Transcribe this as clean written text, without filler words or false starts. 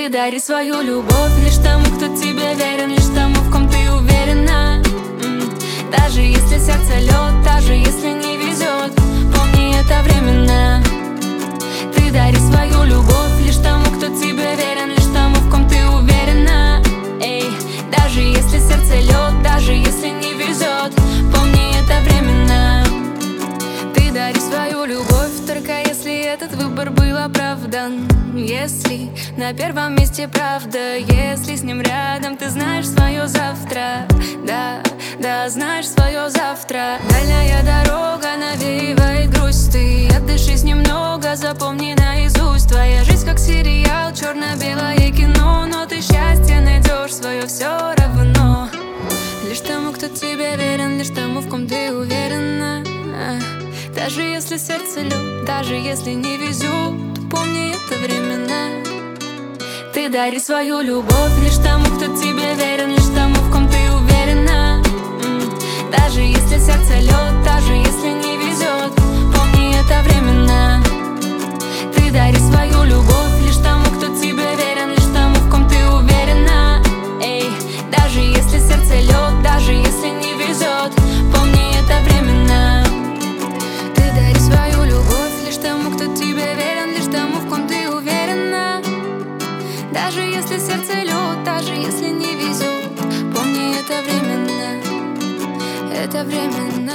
Ты дари свою любовь лишь тому, кто тебе верен, лишь тому, в ком ты уверена. Даже если сердце лед, даже если не везет, помни, это временно. Ты дари свою любовь лишь тому, кто тебе верен, лишь тому, в ком ты уверена. Эй, даже если сердце лед, даже если не везет, помни, это временно. Ты дари свою любовь только если этот выбор был оправдан. Если на первом месте правда, если с ним рядом ты знаешь свое завтра. Да, знаешь свое завтра. Дальняя дорога навеивает грусть, ты отдышись немного, запомни наизусть. Твоя жизнь как сериал, черно-белое кино, но ты счастье найдешь свое все равно. Лишь тому, кто тебе верен, лишь тому, в ком ты уверена. Даже если сердце лед, даже если не везет, помни, это временно. Ты дари свою любовь лишь тому, кто тебе верен, лишь тому, в ком ты уверена. Даже если сердце лед, даже если не везет, помни, это временно. Ты дари свою любовь лишь тому, кто тебе верен, лишь тому, в ком ты уверена. Эй, даже если сердце лед, даже если не везет, помни, это временно. Ты дари свою любовь лишь тому, кто тебе верен, лишь тому, в ком ты уверена. Даже если сердце лед, даже если не везет, помни, это временно. Это временно.